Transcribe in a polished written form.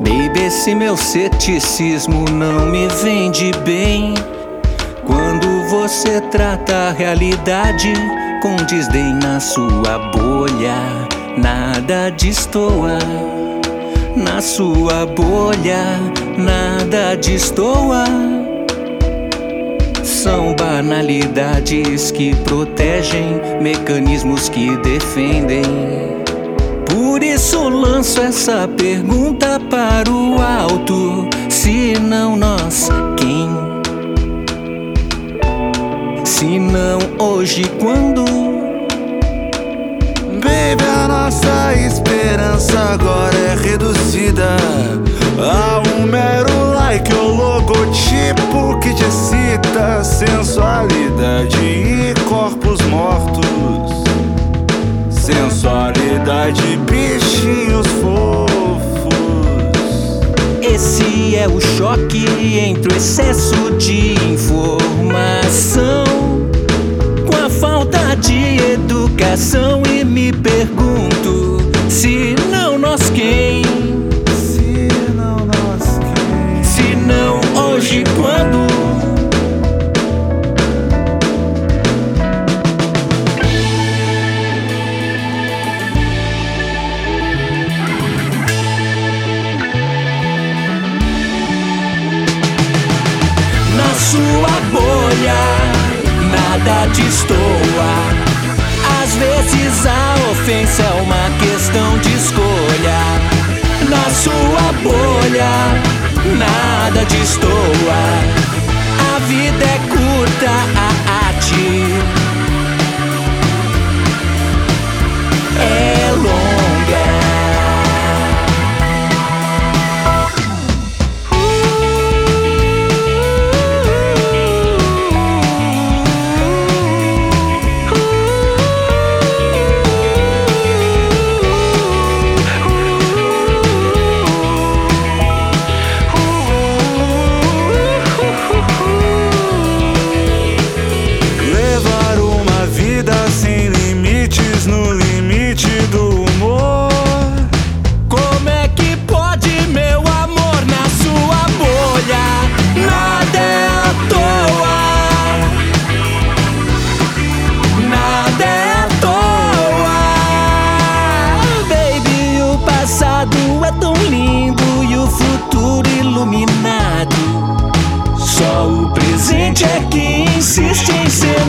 Baby, esse meu ceticismo não me vende bem. Quando você trata a realidade com desdém na sua bolha, nada destoa. Na sua bolha, nada destoa. São banalidades que protegem, mecanismos que defendem. Por isso lanço essa pergunta para o alto: se não nós, quem? Se não hoje, quando? Baby, a nossa esperança agora é reduzida a um mero like ou logotipo que te excita sensualidade e corpos mortos. Sensualidade, bichinhos fofos. Esse é o choque entre o excesso de informação com a falta de educação. E me pergunto, se não nós quem? Se não nós quem? Se não hoje, quando? Na sua bolha, nada destoa. Às vezes a ofensa é uma questão de escolha. Na sua bolha, nada destoa. A vida é curta, a arte é longa. Sem limites, no limite do humor. Como é que pode, meu amor, na sua bolha nada é à toa. Nada é à toa. Baby, o passado é tão lindo e o futuro iluminado. Só o presente é que insiste em ser